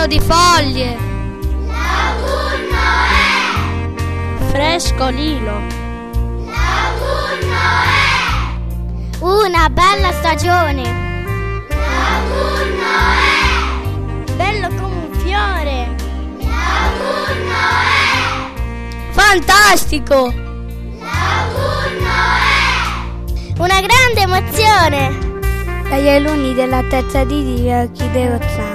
di foglie. L'autunno è Frescolino. l'autunno è Una bella stagione. l'autunno è Bello come un fiore. l'autunno è Fantastico. l'autunno è Una grande emozione. Dagli alunni della terza D di Archideo